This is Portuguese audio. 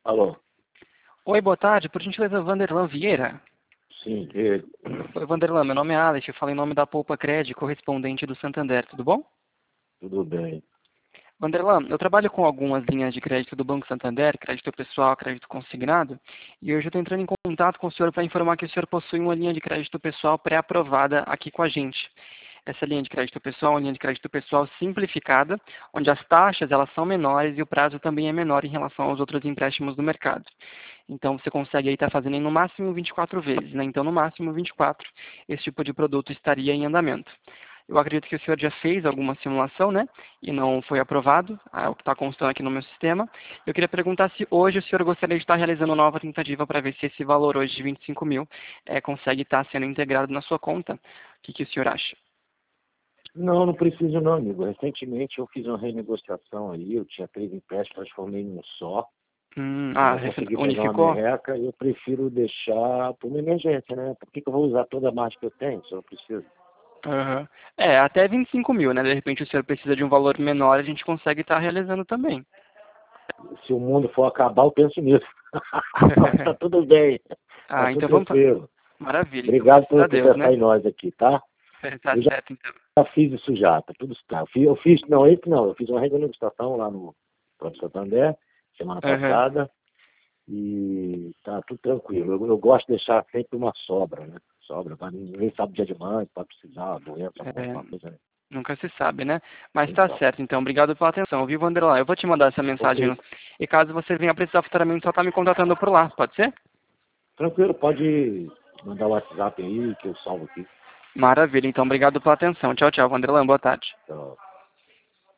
Alô? Oi, boa tarde. Por gentileza, Vanderlan Vieira. Sim, ele. Oi, Vanderlan. Meu nome é Alex. Eu falo em nome da Poupa Cred, correspondente do Santander. Tudo bom? Tudo bem. Vanderlan, eu trabalho com algumas linhas de crédito do Banco Santander, crédito pessoal, crédito consignado, e hoje eu estou entrando em contato com o senhor para informar que o senhor possui uma linha de crédito pessoal pré-aprovada aqui com a gente. Essa linha de crédito pessoal é uma linha de crédito pessoal simplificada, onde as taxas elas são menores e o prazo também é menor em relação aos outros empréstimos do mercado. Então você consegue aí estar fazendo em no máximo 24 vezes, né? Então no máximo 24 esse tipo de produto estaria em andamento. Eu acredito que o senhor já fez alguma simulação, né? E não foi aprovado, é o que está constando aqui no meu sistema. Eu queria perguntar se hoje o senhor gostaria de estar realizando uma nova tentativa para ver se esse valor hoje de 25 mil consegue estar sendo integrado na sua conta. O que o senhor acha? Não, não preciso não, amigo. Recentemente eu fiz uma renegociação aí, eu tinha 3 empréstimos, transformei em um só. E eu consegui pegar uma Unificou? merreca e eu prefiro deixar por uma emergência, né? Por que eu vou usar toda a margem que eu tenho se eu não preciso? Aham. É, até 25 mil, né? De repente o senhor precisa de um valor menor, a gente consegue estar realizando também. Se o mundo for acabar, eu penso nisso. Mas tá tudo bem. Tá Ah, tudo então vamos. tranquilo. Maravilha, então Obrigado graças a por Deus, pensar né? em nós aqui, tá? Tá Eu já certo, então. fiz isso já, tá tudo certo. Eu fiz uma renegociação lá no Banco Santander semana Aham. passada. E tá tudo tranquilo. Eu gosto de deixar sempre uma sobra, né? Sobra, para ninguém sabe o dia de manhã, pode precisar, doença, É, alguma coisa, né? nunca se sabe, né? Mas tá Então, certo, então. Obrigado pela atenção, viu, Vanderlan? Eu vou te mandar essa mensagem. ok. E caso você venha precisar futuramente, só tá me contatando por lá, pode ser? Tranquilo, pode mandar o WhatsApp aí que eu salvo aqui. Maravilha, então. Obrigado pela atenção. Tchau, tchau, Vanderlan. Boa tarde. Então,